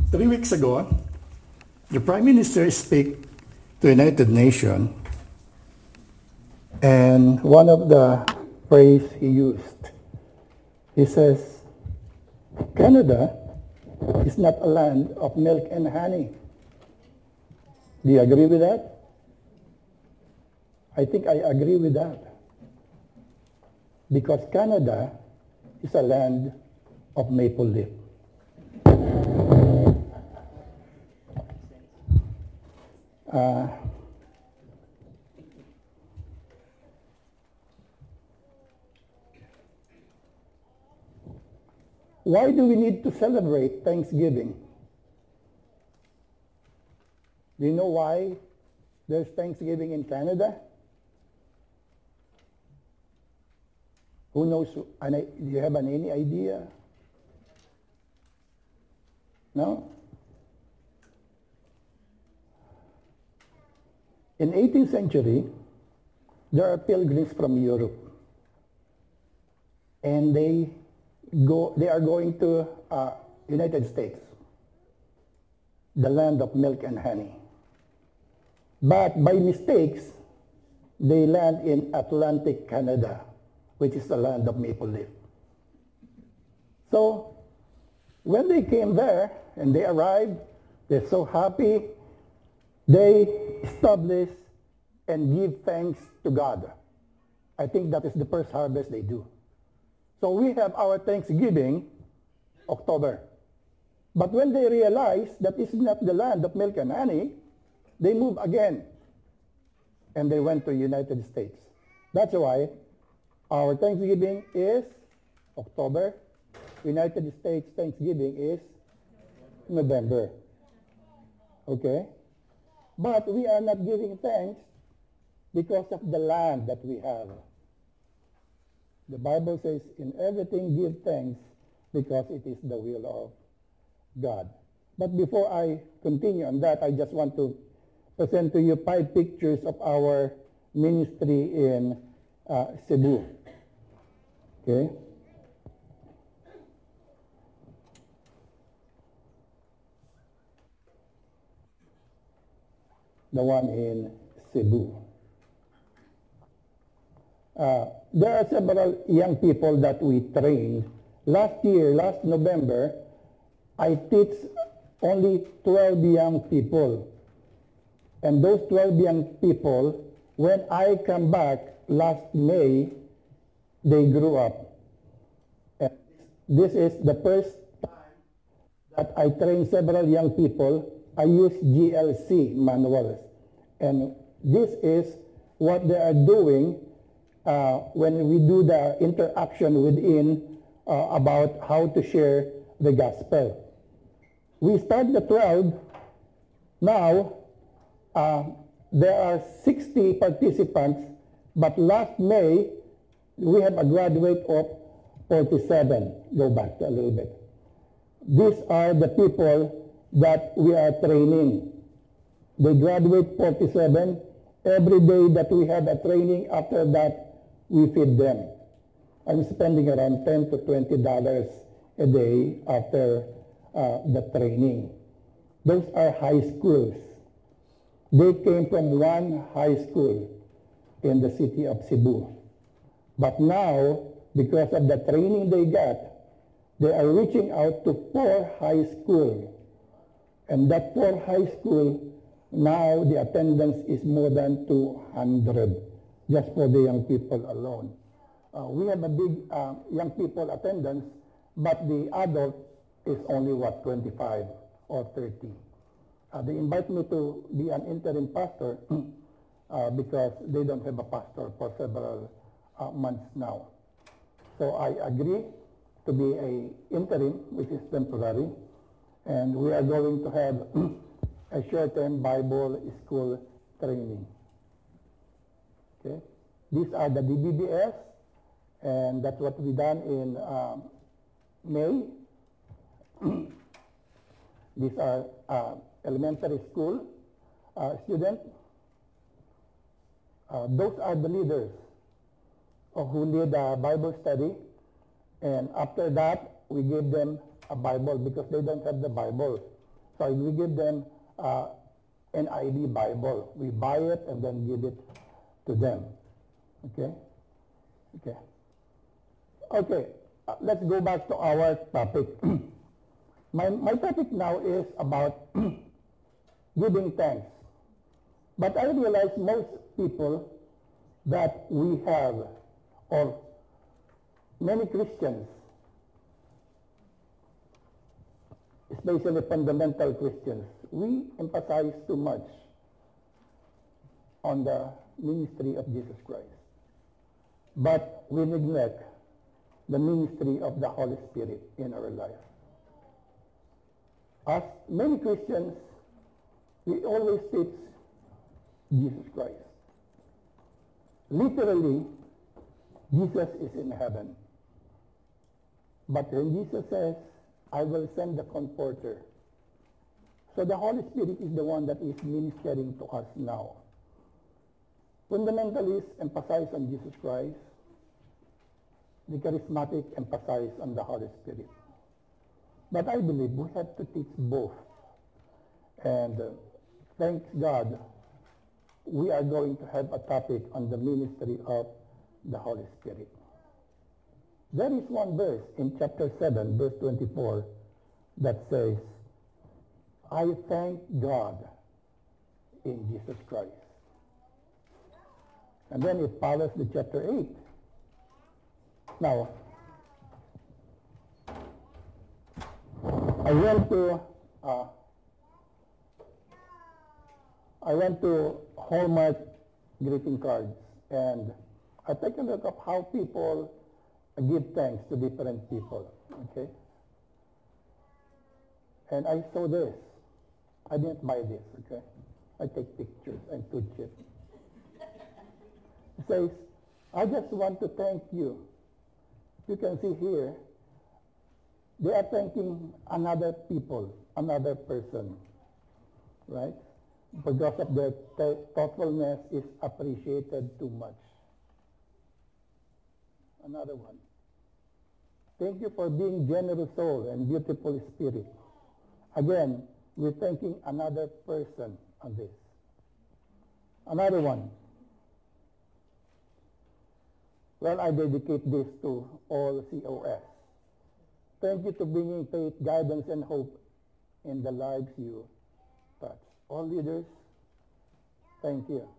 3 weeks ago, the Prime Minister speak to United Nations, and one of the phrase he used, he says, Canada is not a land of milk and honey. Do you agree with that? I think I agree with that. Because Canada is a land of maple leaf. Why do we need to celebrate Thanksgiving? Do you know why there's Thanksgiving in Canada? Who knows? Do you have any idea? No? In 18th century, there are pilgrims from Europe, and they are going to United States, the land of milk and honey. But by mistakes, they land in Atlantic Canada, which is the land of maple leaf. So when they came there and they arrived, they're so happy, they establish and give thanks to God. I think that is the first harvest they do. So we have our Thanksgiving, October. But when they realize that this is not the land of milk and honey, they move again. And they went to United States. That's why our Thanksgiving is October. United States Thanksgiving is November. Okay? But we are not giving thanks because of the land that we have. The Bible says, in everything give thanks because it is the will of God. But before I continue on that, I just want to present to you 5 pictures of our ministry in Cebu. Okay? The one in Cebu. There are several young people that we trained. Last November, I teach only 12 young people. And those 12 young people, when I come back last May, they grew up. And this is the first time that I train several young people. I use GLC manuals. And this is what they are doing when we do the interaction within about how to share the gospel. We start the 12. Now, there are 60 participants, but last May, we have a graduate of 47. Go back a little bit. These are the people that we are training. They graduate 47. Every day that we have a training, after that, we feed them. I'm spending around $10 to $20 a day after the training. Those are high schools. They came from one high school in the city of Cebu. But now, because of the training they got, they are reaching out to 4 high schools. And that 4 high school, now the attendance is more than 200, just for the young people alone. We have a big young people attendance, but the adult is only, 25 or 30. They invite me to be an interim pastor because they don't have a pastor for several months now. So I agree to be an interim, which is temporary, and we are going to have a short-term Bible school training. Okay? These are the DBBS, and that's what we done in May. These are elementary school students. Those are the leaders who lead a Bible study, and after that, we give them a Bible because they don't have the Bible. So we give them an ID Bible. We buy it and then give it to them. Okay? Okay. Okay. Let's go back to our topic. My topic now is about giving thanks. But I realize most people that we have, or many Christians, especially fundamental Christians, we emphasize too much on the ministry of Jesus Christ. But we neglect the ministry of the Holy Spirit in our life. As many Christians, we always teach Jesus Christ. Literally, Jesus is in heaven. But when Jesus says, I will send the Comforter. So the Holy Spirit is the one that is ministering to us now. Fundamentalists emphasize on Jesus Christ. The charismatic emphasize on the Holy Spirit. But I believe we have to teach both. And thanks God, we are going to have a topic on the ministry of the Holy Spirit. There is one verse in chapter 7, verse 24, that says, I thank God in Jesus Christ. And then it follows the chapter 8. Now, I went to Hallmark greeting cards, and I take a look of how people give thanks to different people, okay? And I saw this. I didn't buy this, okay? I take pictures and too cheap. It says, I just want to thank you. You can see here, they are thanking another people, another person, right? Because of their thoughtfulness is appreciated too much. Another one. Thank you for being generous soul and beautiful spirit. Again, we're thanking another person on this. Another one. Well, I dedicate this to all COS. Thank you for bringing faith, guidance, and hope in the lives you touch. All leaders, thank you.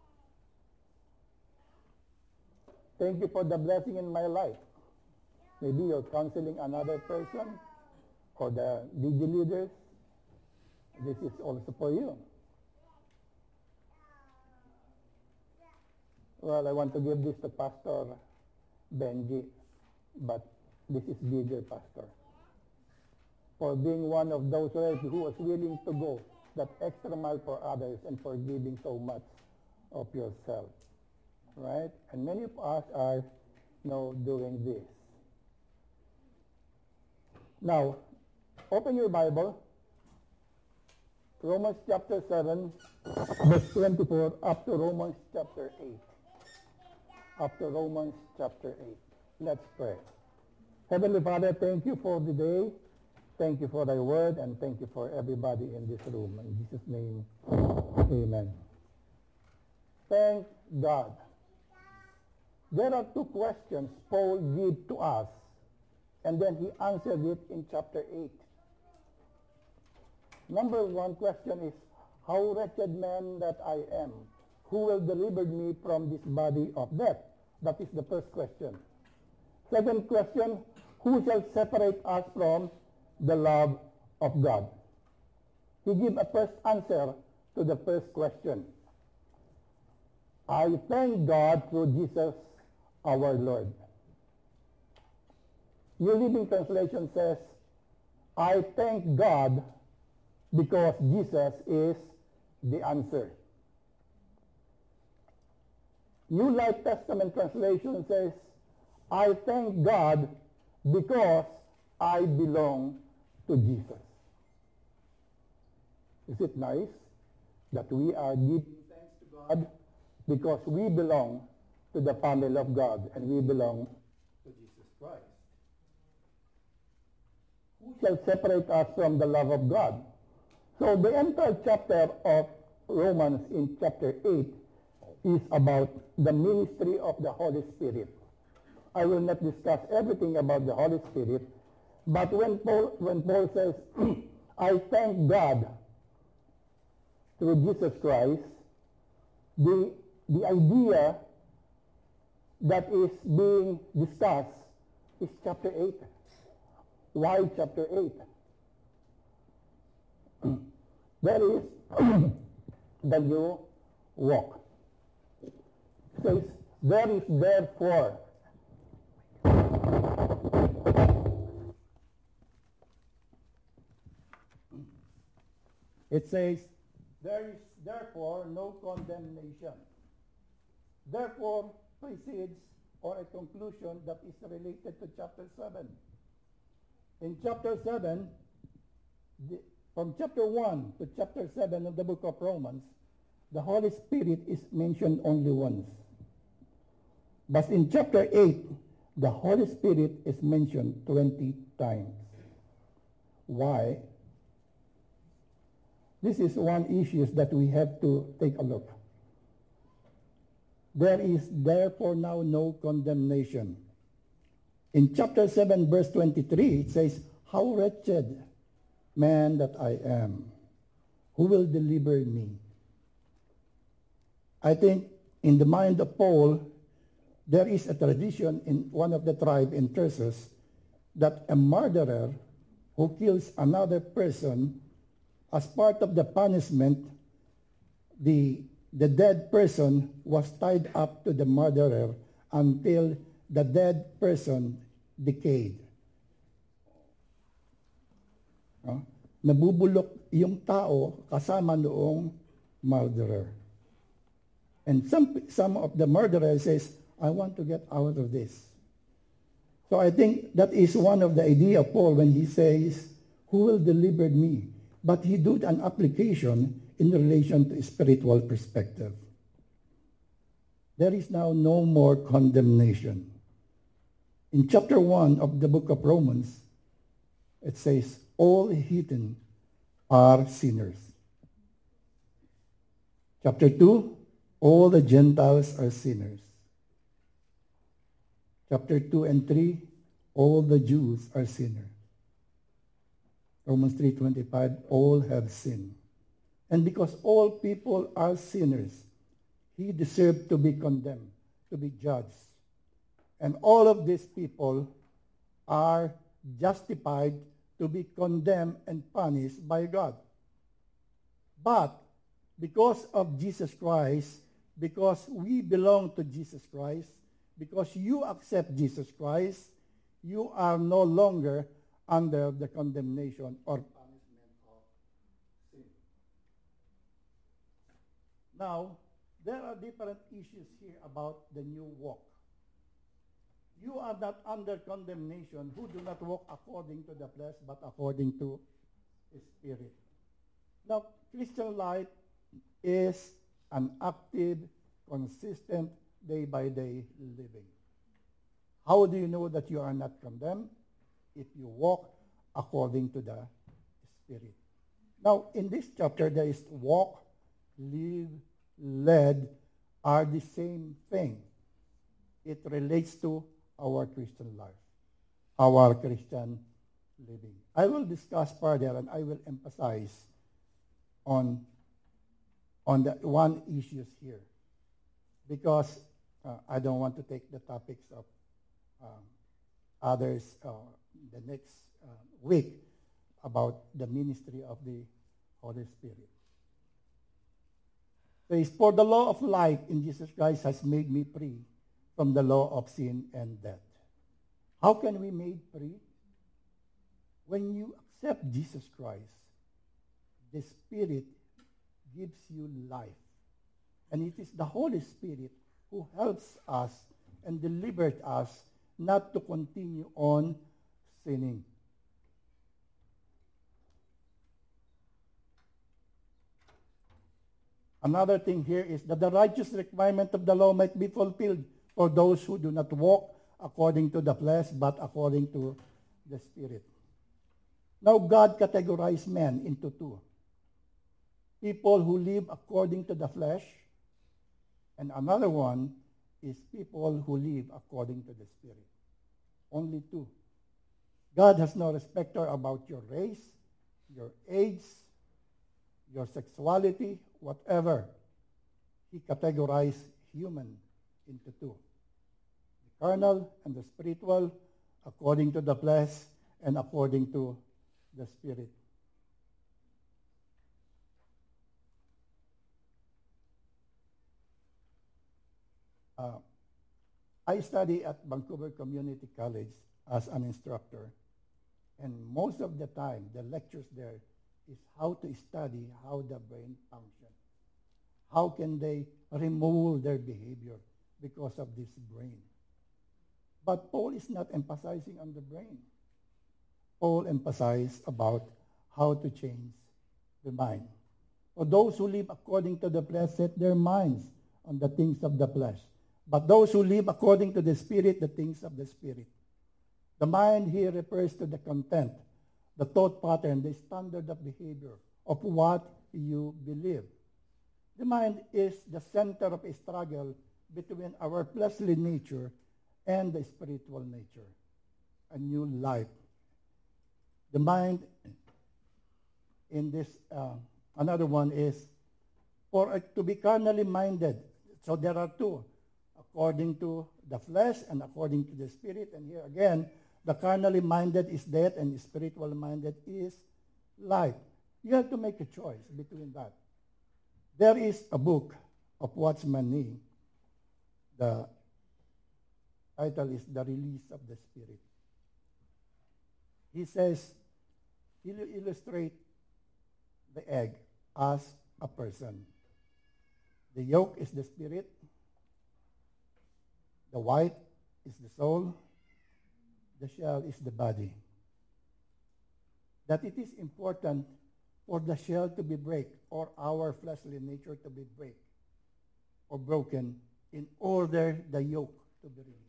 Thank you for the blessing in my life. Maybe you're counseling another person or the DG leaders. This is also for you. Well, I want to give this to Pastor Benji, but this is bigger, Pastor. For being one of those who was willing to go that extra mile for others and for giving so much of yourself, right? And many of us are now doing this. Now, open your Bible, Romans chapter 7, verse 24, up to Romans chapter 8. Up to Romans chapter 8. Let's pray. Heavenly Father, thank you for the day. Thank you for thy word, and thank you for everybody in this room. In Jesus' name, amen. Thank God. There are two questions Paul gave to us, and then he answered it in chapter 8. Number one question is, how wretched man that I am, who will deliver me from this body of death? That is the first question. Second question, who shall separate us from the love of God? He gave a first answer to the first question. I thank God through Jesus our Lord. New Living Translation says, I thank God because Jesus is the answer. New Life Testament Translation says, I thank God because I belong to Jesus. Is it nice that we are giving thanks to God because we belong to the family of God and we belong to Jesus Christ? Who shall separate us from the love of God? So the entire chapter of Romans in chapter 8 is about the ministry of the Holy Spirit. I will not discuss everything about the Holy Spirit, but when Paul says, I thank God through Jesus Christ, the idea that is being discussed is chapter 8. Why chapter 8? There is the new walk. It says, there is therefore it says, there is therefore no condemnation. Therefore precedes or a conclusion that is related to chapter 7. In chapter 7, from chapter 1 to chapter 7 of the book of Romans, the Holy Spirit is mentioned only once. But in chapter 8, the Holy Spirit is mentioned 20 times. Why? This is one issue that we have to take a look. There is therefore now no condemnation. In chapter 7, verse 23, it says, how wretched man that I am, who will deliver me? I think in the mind of Paul, there is a tradition in one of the tribe in Tarsus that a murderer who kills another person, as part of the punishment, the dead person was tied up to the murderer until the dead person decayed. Nabubulok yung tao kasama noong murderer. And some of the murderers says, I want to get out of this. So I think that is one of the idea of Paul when he says, who will deliver me? But he did an application in relation to a spiritual perspective. There is now no more condemnation. In chapter 1 of the book of Romans, it says, all heathen are sinners. Chapter 2, all the Gentiles are sinners. Chapter 2 and 3, all the Jews are sinners. Romans 3:25, all have sinned. And because all people are sinners, he deserved to be condemned, to be judged. And all of these people are justified to be condemned and punished by God. But because of Jesus Christ, because we belong to Jesus Christ, because you accept Jesus Christ, you are no longer under the condemnation or punishment of sin. Now, there are different issues here about the new walk. You are not under condemnation who do not walk according to the flesh, but according to the Spirit. Now, Christian life is an active, consistent, day-by-day living. How do you know that you are not condemned? If you walk according to the Spirit. Now, in this chapter, there is walk, live, led are the same thing. It relates to our Christian life, our Christian living. I will discuss further and I will emphasize on the one issues here because I don't want to take the topics of others the next week about the ministry of the Holy Spirit. So it's for the law of life in Jesus Christ has made me free from the law of sin and death. How can we made free? When you accept Jesus Christ, the Spirit gives you life. And it is the Holy Spirit who helps us and delivers us not to continue on sinning. Another thing here is that the righteous requirement of the law might be fulfilled for those who do not walk according to the flesh, but according to the Spirit. Now God categorized men into two. people who live according to the flesh, and another one is people who live according to the Spirit. Only two. God has no respecter about your race, your age, your sexuality, whatever. He categorized human into two. The carnal and the spiritual, according to the flesh and according to the Spirit. I study at Vancouver Community College as an instructor, and most of the time the lectures there is how to study how the brain functions. How can they remove their behavior because of this brain? But Paul is not emphasizing on the brain. Paul emphasized about how to change the mind. For those who live according to the flesh set their minds on the things of the flesh. But those who live according to the Spirit, the things of the Spirit. The mind here refers to the content, the thought pattern, the standard of behavior of what you believe. The mind is the center of a struggle between our fleshly nature and the spiritual nature, a new life. The mind in this, another one is for to be carnally minded. So there are two, according to the flesh and according to the Spirit. And here again, the carnally minded is death and the spiritual minded is life. You have to make a choice between that. There is a book of Watchman Nee. The title is The Release of the Spirit. He says, he'll illustrate the egg as a person. The yolk is the spirit. The white is the soul. The shell is the body. That it is important for the shell to be break or our fleshly nature to be break or broken in order the yolk to be released.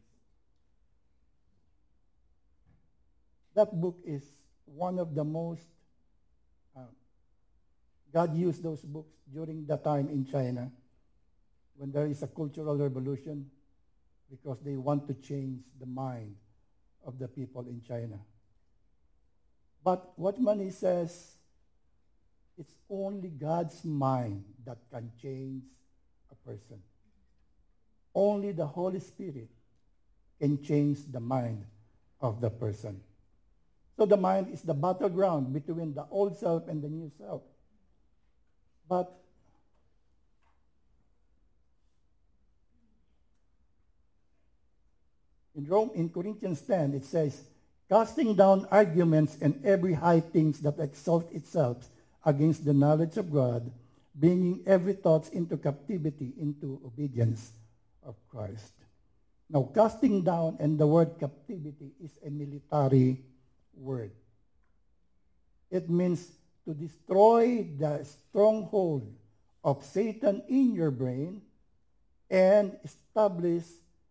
That book is one of the most, God used those books during the time in China when there is a cultural revolution because they want to change the mind of the people in China. But Watchman Nee says it's only God's mind that can change a person. Only the Holy Spirit can change the mind of the person. So the mind is the battleground between the old self and the new self. But in Corinthians 10, it says, casting down arguments and every high thing that exalts itself against the knowledge of God, bringing every thought into captivity, into obedience of Christ. Now, casting down and the word captivity is a military word. It means to destroy the stronghold of Satan in your brain and establish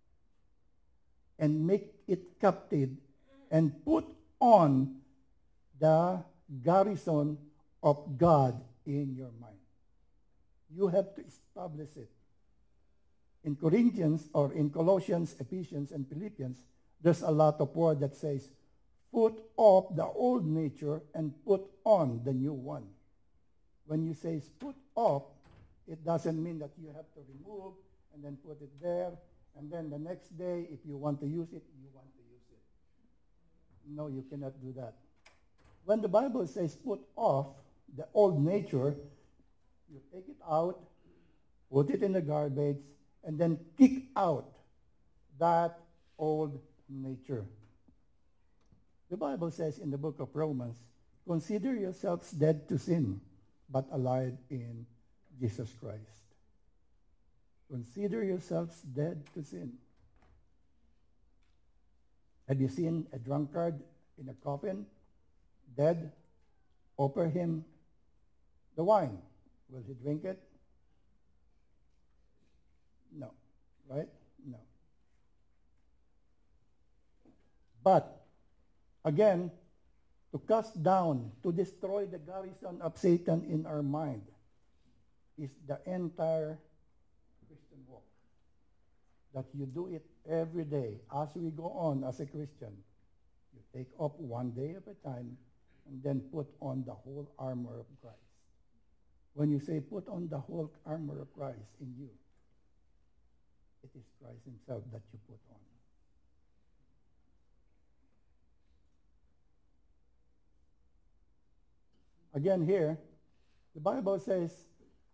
and make it captive and put on the garrison of God in your mind. You have to establish it. In Corinthians or in Colossians, Ephesians, and Philippians, there's a lot of word that says, put off the old nature and put on the new one. When you say put off, it doesn't mean that you have to remove and then put it there, and then the next day, if you want to use it, you want to use it. No, you cannot do that. When the Bible says put off the old nature, you take it out, put it in the garbage, and then kick out that old nature. The Bible says in the book of Romans, consider yourselves dead to sin, but alive in Jesus Christ. Consider yourselves dead to sin. Have you seen a drunkard in a coffin, dead? Offer him the wine. Will he drink it? No. Right? No. But, again, to cast down, to destroy the garrison of Satan in our mind, is the entire Christian walk. That you do it every day as we go on as a Christian. You take up one day at a time and then put on the whole armor of Christ. When you say put on the whole armor of Christ in you, it is Christ himself that you put on. Again here, the Bible says,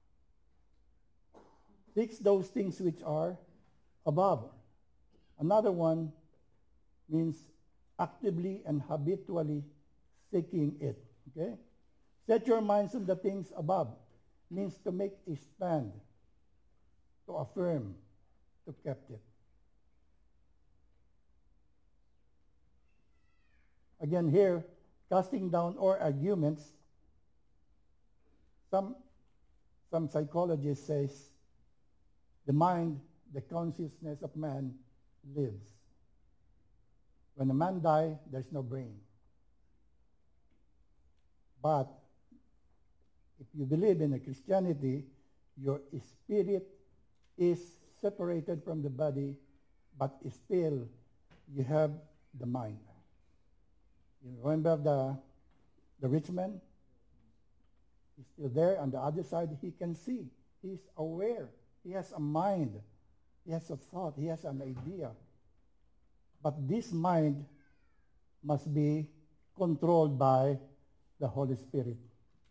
seek those things which are above. Another one means actively and habitually seeking it. Okay? Set your minds on the things above means to make a stand, to affirm, to keep it. Again here, casting down all arguments. Some psychologists says the mind, the consciousness of man lives. When a man dies, there's no brain. But if you believe in a Christianity, your spirit is separated from the body, but still you have the mind. You remember the rich man? He's still there. On the other side, he can see. He's aware. He has a mind. He has a thought. He has an idea. But this mind must be controlled by the Holy Spirit.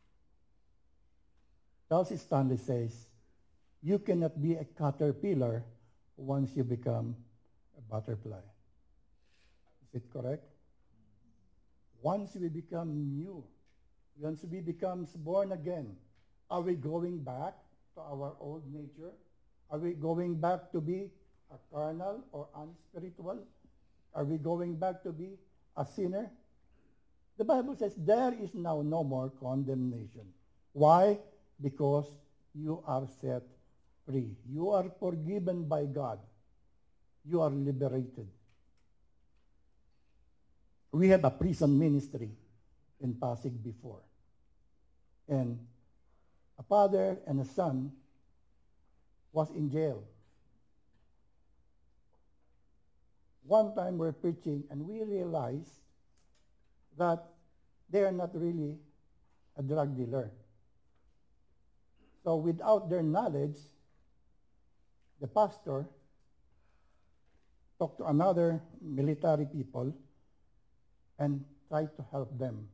Charles Stanley says, you cannot be a caterpillar once you become a butterfly. Is it correct? Once we become new, once we become born again, are we going back to our old nature? Are we going back to be a carnal or unspiritual? Are we going back to be a sinner? The Bible says there is now no more condemnation. Why? Because you are set free. You are forgiven by God. You are liberated. We had a prison ministry in Pasig before. And a father and a son was in jail. One time we're preaching and we realized that they are not really a drug dealer. So without their knowledge, the pastor talked to another military people and tried to help them.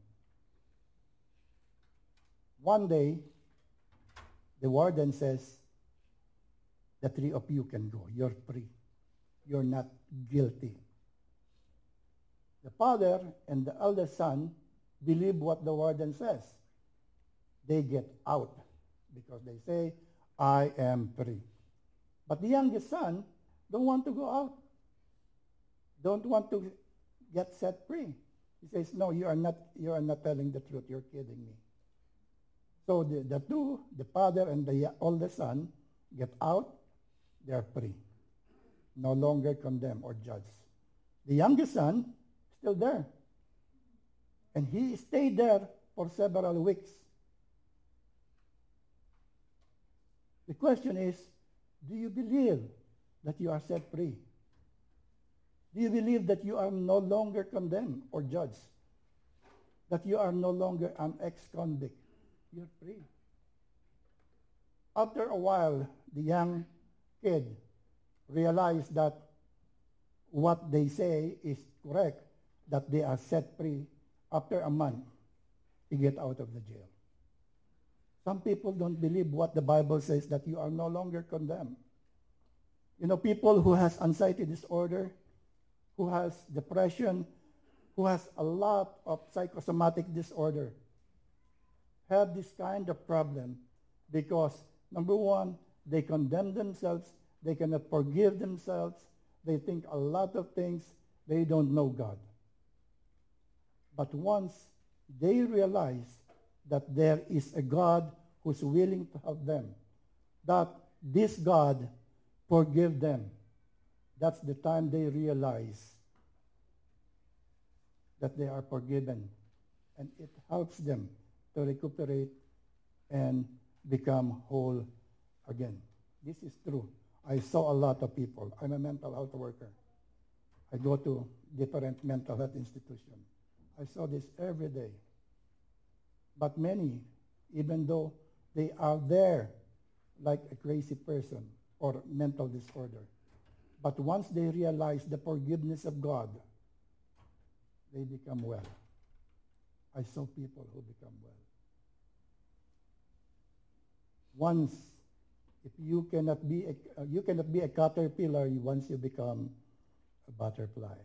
One day, the warden says, the three of you can go. You're free. You're not guilty. The father and the elder son believe what the warden says. They get out because they say, I am free. But the youngest son don't want to go out. Don't want to get set free. He says, no, you are not telling the truth. You're kidding me. So the two, the father and the oldest son, get out. They're free. No longer condemned or judged. The youngest son, still there. And he stayed there for several weeks. The question is, do you believe that you are set free? Do you believe that you are no longer condemned or judged? That you are no longer an ex-convict? You're free. After a while, the young kid realized that what they say is correct, that they are set free. After a month, he get out of the jail. Some people don't believe what the Bible says, that you are no longer condemned. You know, people who has anxiety disorder, who has depression, who has a lot of psychosomatic disorder, have this kind of problem because, number one, they condemn themselves, they cannot forgive themselves, they think a lot of things, they don't know God. But once they realize that there is a God who's willing to help them, that this God forgive them, that's the time they realize that they are forgiven. And it helps them to recuperate and become whole again. This is true. I saw a lot of people. I'm a mental health worker. I go to different mental health institutions. I saw this every day. But many, even though they are there like a crazy person or mental disorder, but once they realize the forgiveness of God, they become well. I saw people who become well. Once, if you cannot be a caterpillar once you become a butterfly.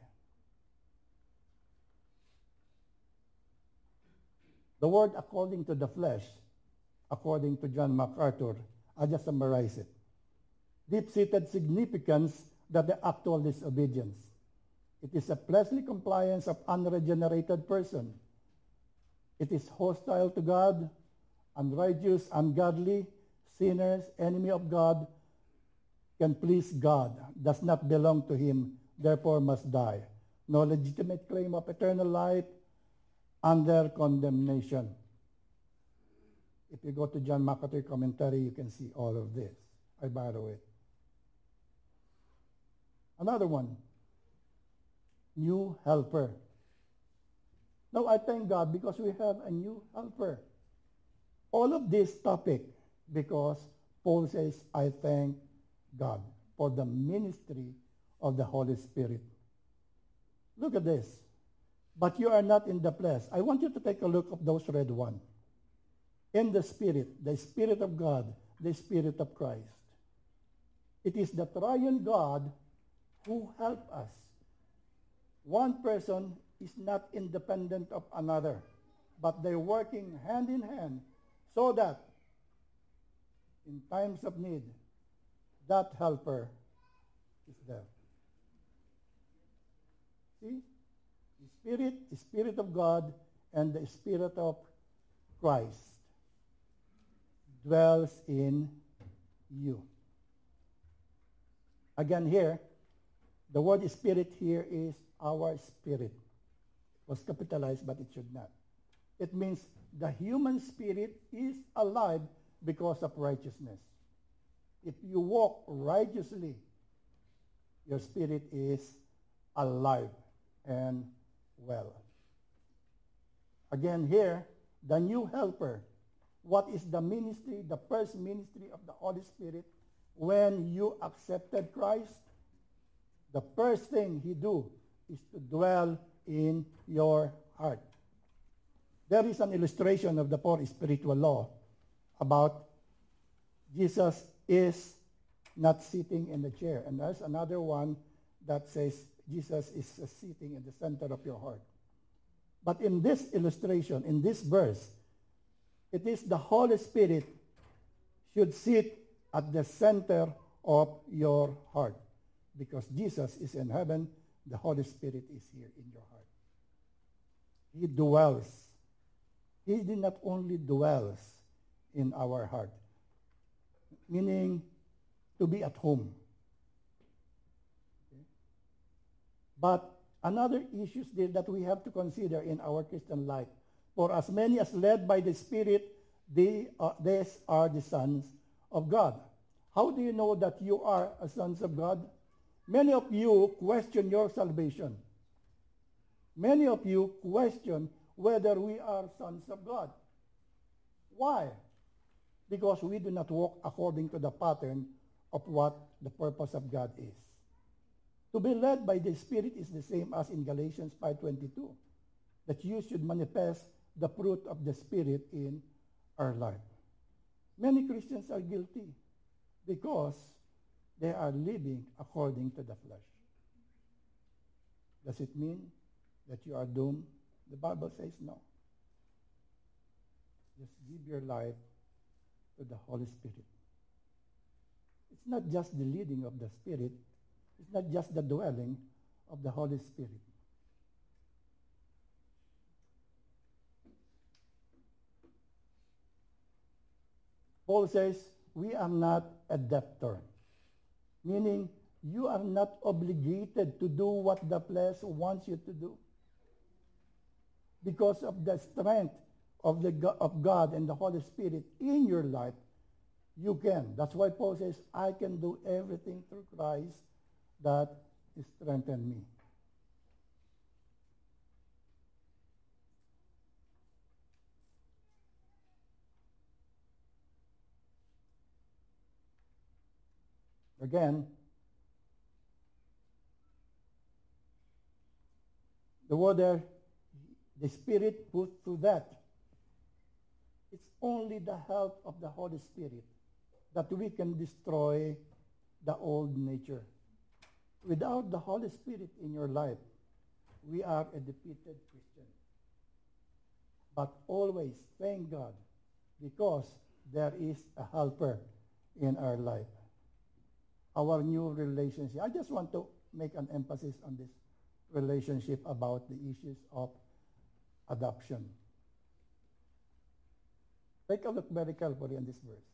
The word according to the flesh, according to John MacArthur, I just summarize it. Deep-seated significance that the actual disobedience. It is a fleshly compliance of unregenerated person. It is hostile to God, unrighteous, ungodly, sinners, enemy of God, can please God, does not belong to him, therefore must die. No legitimate claim of eternal life, under condemnation. If you go to John MacArthur commentary, you can see all of this. I borrow it. Another one, new helper. Now I thank God because we have a new helper. All of this topic because Paul says, I thank God for the ministry of the Holy Spirit. Look at this. But you are not in the flesh. I want you to take a look of those red one. In the Spirit of God, the Spirit of Christ. It is the triune God who helps us. One person is not independent of another, but they're working hand in hand so that in times of need, that helper is there. See? The Spirit of God and the Spirit of Christ dwells in you. Again here, the word spirit here is our spirit. It was capitalized, but it should not. It means the human spirit is alive because of righteousness. If you walk righteously, your spirit is alive and well. Again here, the new helper. What is the ministry, the first ministry of the Holy Spirit? When you accepted Christ, the first thing he do is to dwell in your heart. There is an illustration of the four spiritual law about Jesus is not sitting in the chair. And there's another one that says Jesus is sitting in the center of your heart. But in this illustration, in this verse, it is the Holy Spirit should sit at the center of your heart. Because Jesus is in heaven, the Holy Spirit is here in your heart. He dwells. He did not only dwells in our heart, meaning to be at home. Okay? But another issue that we have to consider in our Christian life, for as many as led by the Spirit, these are the sons of God. How do you know that you are a sons of God? Many of you question your salvation. Many of you question whether we are sons of God. Why? Because we do not walk according to the pattern of what the purpose of God is. To be led by the Spirit is the same as in Galatians 5:22, that you should manifest the fruit of the Spirit in our life. Many Christians are guilty because they are living according to the flesh. Does it mean that you are doomed? The Bible says no. Just give your life to the Holy Spirit. It's not just the leading of the Spirit. It's not just the dwelling of the Holy Spirit. Paul says, we are not a debtor, meaning you are not obligated to do what the flesh wants you to do. Because of the strength of God and the Holy Spirit in your life, You can. That's why Paul says, I can do everything through Christ that strengthens me. Again, the word there, the Spirit put through that. It's only the help of the Holy Spirit that we can destroy the old nature. Without the Holy Spirit in your life, we are a defeated Christian. But always thank God because there is a helper in our life. Our new relationship. I just want to make an emphasis on this relationship about the issues of adoption. Take a look very carefully in this verse.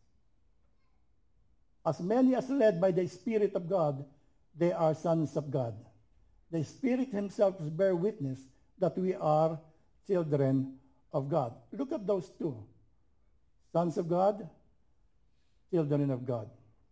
As many as led by the Spirit of God, they are sons of God. The Spirit himself bears witness that we are children of God. Look at those two. Sons of God, children of God.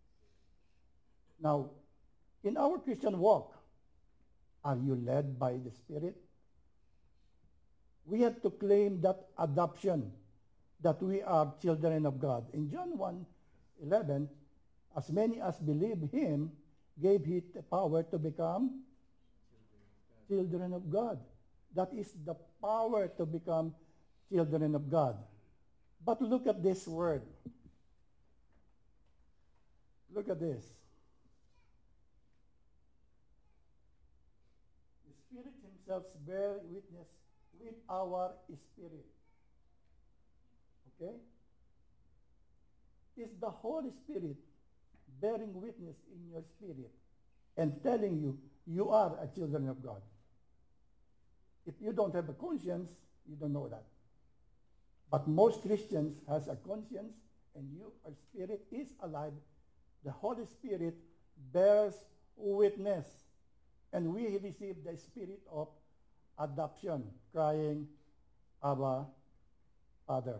Now, in our Christian walk, are you led by the Spirit? We have to claim that adoption, that we are children of God. In John 1:11, as many as believe him, gave he the power to become children of God. That is the power to become children of God. But look at this word. Look at this. The Spirit himself bears witness with our spirit. Okay? It's the Holy Spirit bearing witness in your spirit and telling you, you are a children of God. If you don't have a conscience, you don't know that. But most Christians has a conscience, and your spirit is alive. The Holy Spirit bears witness. And we receive the spirit of adoption, crying, Abba, Father.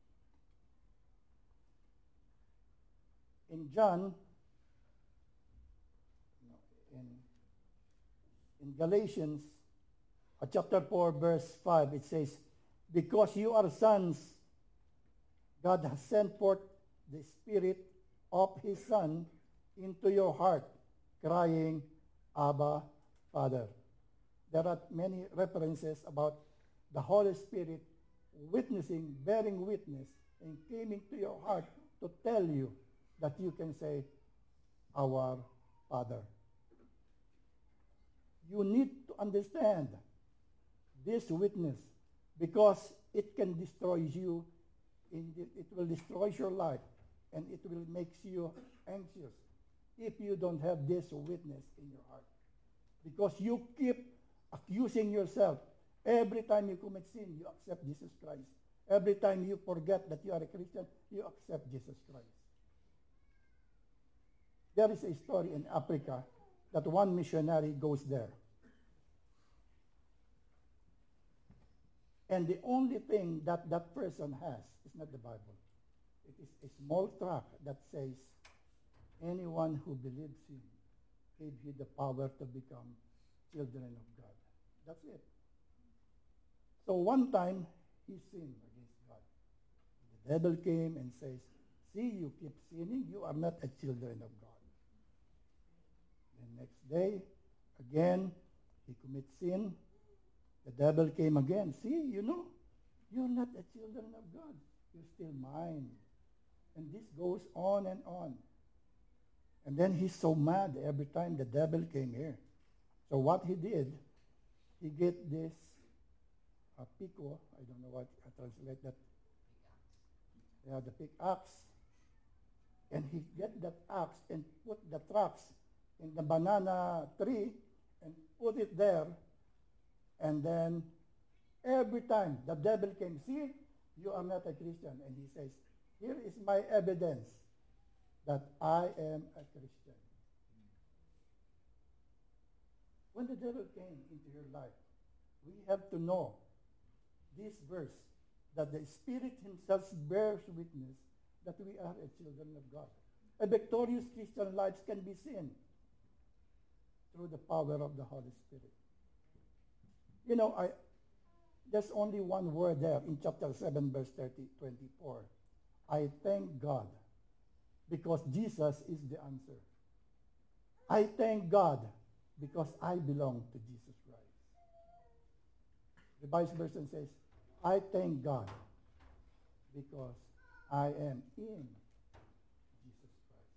In John, in Galatians, chapter 4, verse 5, it says, because you are sons, God has sent forth the Spirit of His Son into your heart, crying, Abba, Father. There are many references about the Holy Spirit witnessing, bearing witness, and coming to your heart to tell you that you can say, our Father. You need to understand this witness because it can destroy you, it will destroy your life, and it will make you anxious if you don't have this witness in your heart. Because you keep accusing yourself. Every time you commit sin, you accept Jesus Christ. Every time you forget that you are a Christian, you accept Jesus Christ. There is a story in Africa that one missionary goes there. And the only thing that that person has is not the Bible. It is a small tract that says, anyone who believes him gave you the power to become children of God. That's it. So one time, he sinned against God. The devil came and says, see, you keep sinning, you are not a children of God. The next day, again, he commits sin. The devil came again. See, you know, you're not a children of God. You're still mine. And this goes on and on. And then he's so mad every time the devil came here. So what he did, he get this pico, I don't know what I translate that. Yeah, the pickaxe. And he get that axe and put the tracks in the banana tree and put it there. And then every time the devil came, see, you are not a Christian. And he says, here is my evidence that I am a Christian. When the devil came into your life, we have to know this verse, that the Spirit himself bears witness that we are a children of God. A victorious Christian life can be seen through the power of the Holy Spirit. You know, there's only one word there in chapter 7, verse 24. I thank God because Jesus is the answer. I thank God because I belong to Jesus Christ. The Vice Version says, I thank God because I am in Jesus Christ.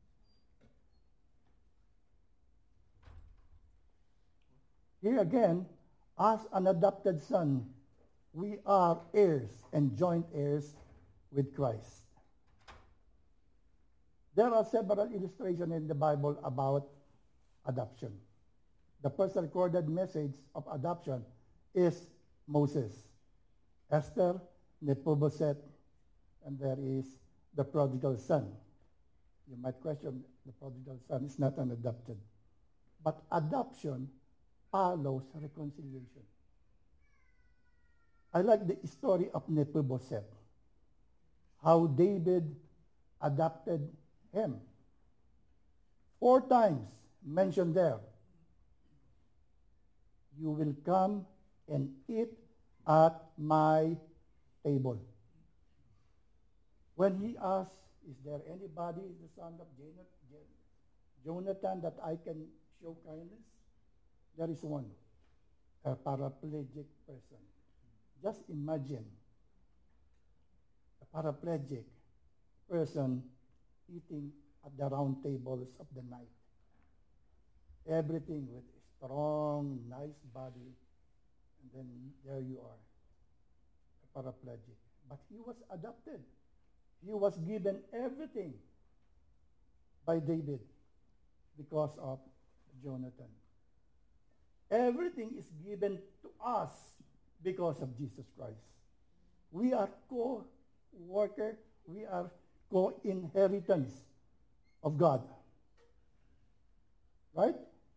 Here again, as an adopted son, we are heirs and joint heirs with Christ. There are several illustrations in the Bible about adoption. The first recorded message of adoption is Moses, Esther, Mephibosheth, and there is the prodigal son. You might question, the prodigal son is not an adopted. But adoption follows reconciliation. I like the story of Mephibosheth, how David adopted him. 4 times mentioned there. You will come and eat at my table. When he asked, is there anybody, the son of Jonathan, that I can show kindness? There is one, a paraplegic person. Just imagine a paraplegic person eating at the round tables of the night. Everything with a strong, nice body, and then there you are, a paraplegic. But he was adopted. He was given everything by David because of Jonathan. Everything is given to us because of Jesus Christ. We are co-worker, we are co-inheritance of God. Right?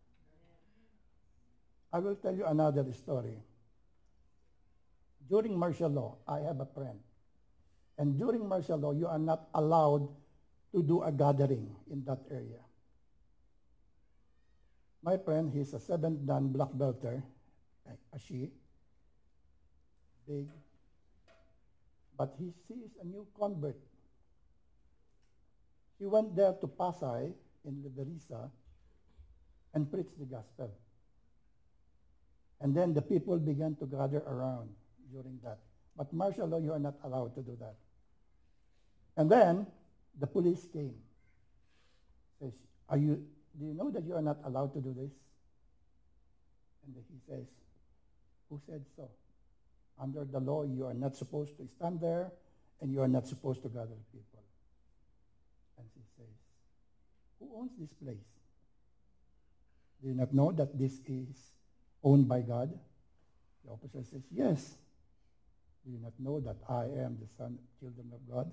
I will tell you another story. During martial law, I have a friend. And during martial law, you are not allowed to do a gathering in that area. My friend, he's a 7th Dan black belter, a she, big, but he sees a new convert. He went there to Pasay in Liberisa and preached the gospel. And then the people began to gather around during that. But martial law, you are not allowed to do that. And then the police came. Says, do you know that you are not allowed to do this? And he says, who said so? Under the law, you are not supposed to stand there, and you are not supposed to gather people. And he says, who owns this place? Do you not know that this is owned by God? The officer says, yes. Do you not know that I am the son, children of God?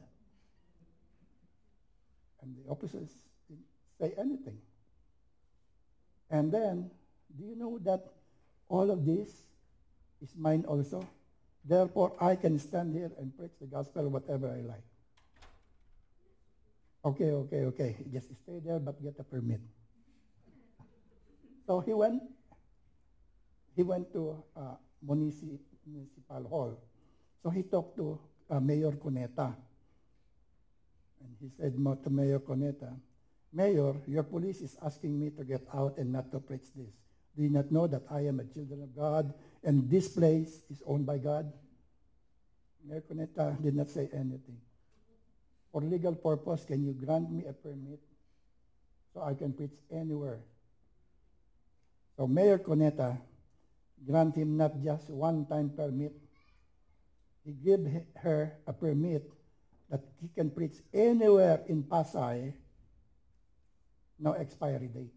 And the officers didn't say anything. And then, do you know that all of this is mine also? Therefore, I can stand here and preach the gospel whatever I like. Okay. Just stay there, but get a permit. So he went to municipal hall. So he talked to Mayor Cuneta. And he said to Mayor Cuneta, Mayor, your police is asking me to get out and not to preach this. Do you not know that I am a children of God and this place is owned by God? Mayor Cuneta did not say anything. For legal purpose, can you grant me a permit so I can preach anywhere? So Mayor Cuneta grant him not just one-time permit. He gave her a permit that he can preach anywhere in Pasay, no expiry date.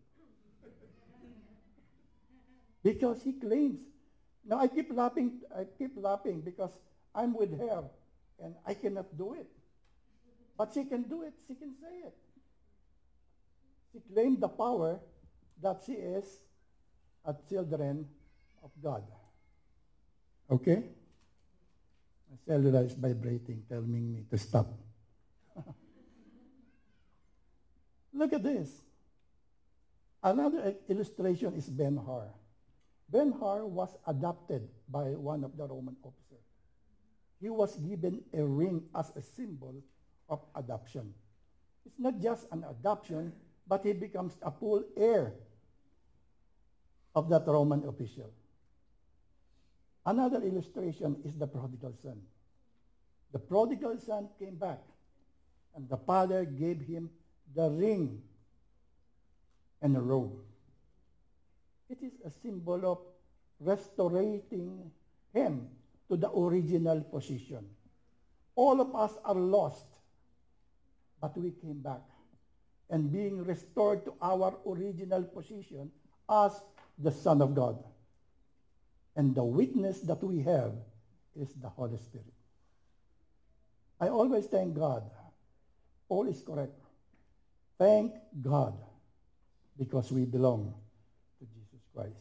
Because he claims. Now I keep laughing because I'm with her and I cannot do it. But she can do it, she can say it. She claimed the power that she is a children of God. Okay? My cellular is vibrating, telling me to stop. Look at this. Another illustration is Ben-Hur. Ben-Hur was adopted by one of the Roman officers. He was given a ring as a symbol of adoption. It's not just an adoption, but he becomes a full heir of that Roman official. Another illustration is the prodigal son. The prodigal son came back, and the father gave him the ring and a robe. It is a symbol of restoring him to the original position. All of us are lost, but we came back and being restored to our original position as the Son of God. And the witness that we have is the Holy Spirit. I always thank God. All is correct. Thank God because we belong to Jesus Christ.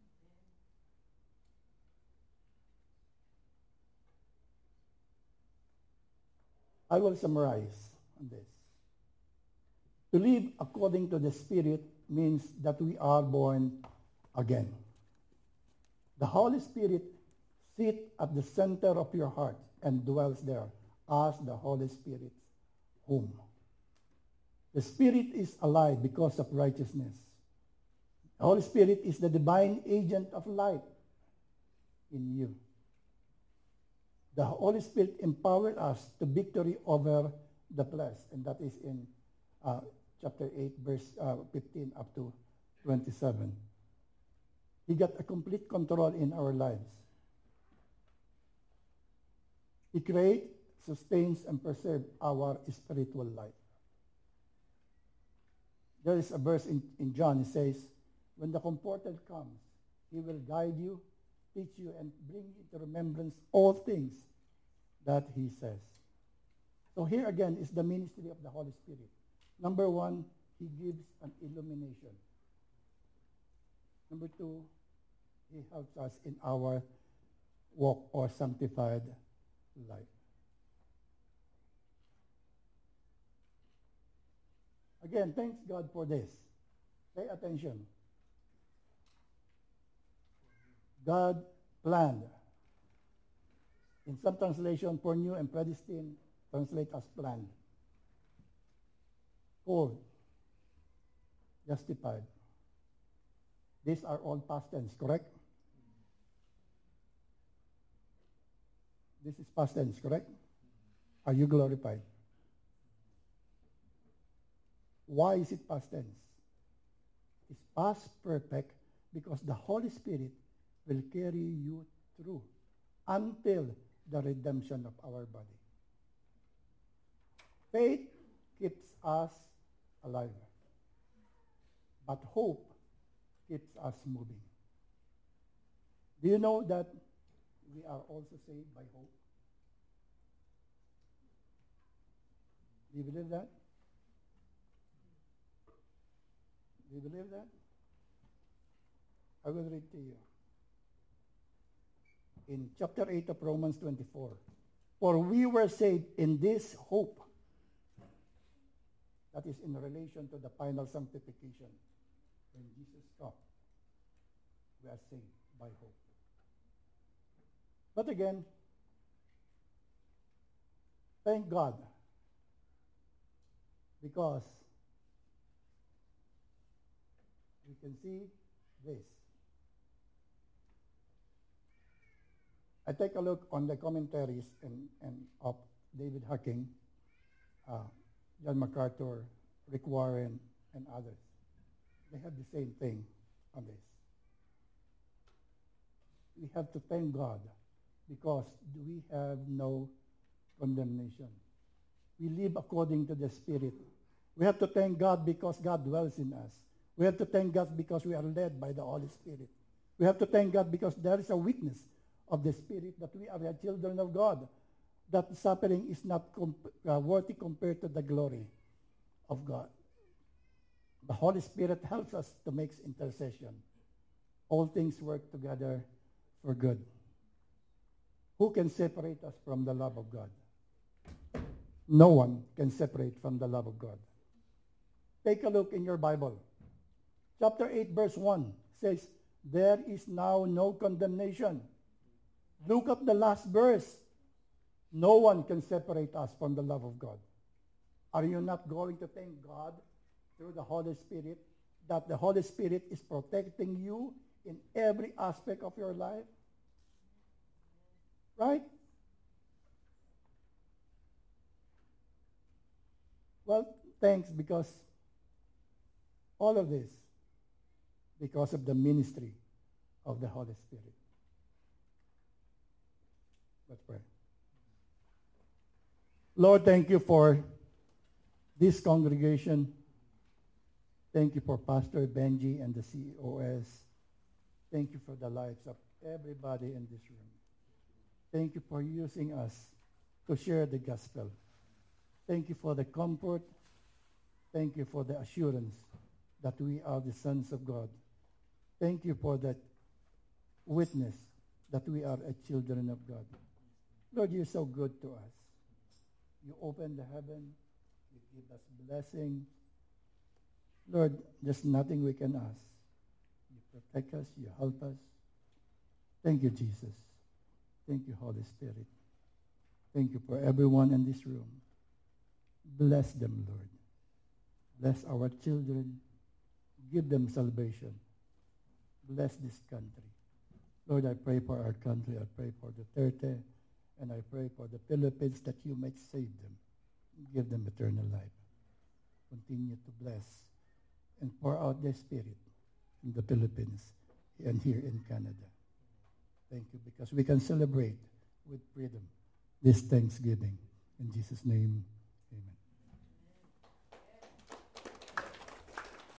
I will summarize on this. To live according to the Spirit means that we are born again. The Holy Spirit sits at the center of your heart and dwells there as the Holy Spirit's home. The Spirit is alive because of righteousness. The Holy Spirit is the divine agent of life in you. The Holy Spirit empowered us to victory over the flesh, and that is in chapter 8, verse 15 up to 27. He got a complete control in our lives. He creates, sustains, and preserves our spiritual life. There is a verse in John, it says, when the Comforter comes, he will guide you, teach you, and bring into remembrance all things that he says. So here again is the ministry of the Holy Spirit. Number one, he gives an illumination. Number two, he helps us in our walk or sanctified life. Again, thanks God for this. Pay attention. God planned. In some translation, foreknew and predestined translate as planned. Called, justified. These are all past tense, correct? This is past tense, correct? Are you glorified? Why is it past tense? It's past perfect because the Holy Spirit will carry you through until the redemption of our body. Faith keeps us alive, but hope keeps us moving. Do you know that we are also saved by hope? Do you believe that? Do you believe that? I will read to you. In chapter 8 of Romans 24. For we were saved in this hope. That is in relation to the final sanctification. When Jesus comes, we are saved by hope. But again, thank God. Because we can see this. I take a look on the commentaries and of David Hocking, John MacArthur, Rick Warren, and others. They have the same thing on this. We have to thank God because we have no condemnation. We live according to the Spirit. We have to thank God because God dwells in us. We have to thank God because we are led by the Holy Spirit. We have to thank God because there is a witness of the Spirit that we are the children of God. That suffering is not worthy compared to the glory of God. The Holy Spirit helps us to make intercession. All things work together for good. Who can separate us from the love of God? No one can separate from the love of God. Take a look in your Bible. Chapter 8, verse 1 says, there is now no condemnation. Look at the last verse. No one can separate us from the love of God. Are you not going to thank God through the Holy Spirit that the Holy Spirit is protecting you in every aspect of your life? Right? Well, thanks, because all of this, because of the ministry of the Holy Spirit. Let's pray. Lord, thank you for this congregation. Thank you for Pastor Benji and the COS. Thank you for the lives of everybody in this room. Thank you for using us to share the gospel. Thank you for the comfort. Thank you for the assurance that we are the sons of God. Thank you for that witness that we are children of God. Lord, you're so good to us. You open the heaven. You give us blessing. Lord, there's nothing we can ask. You protect us. You help us. Thank you, Jesus. Thank you, Holy Spirit. Thank you for everyone in this room. Bless them, Lord. Bless our children. Give them salvation. Bless this country. Lord, I pray for our country. I pray for Duterte. And I pray for the Philippines that you might save them. Give them eternal life. Continue to bless and pour out their spirit in the Philippines and here in Canada. Thank you, because we can celebrate with freedom this Thanksgiving. In Jesus' name,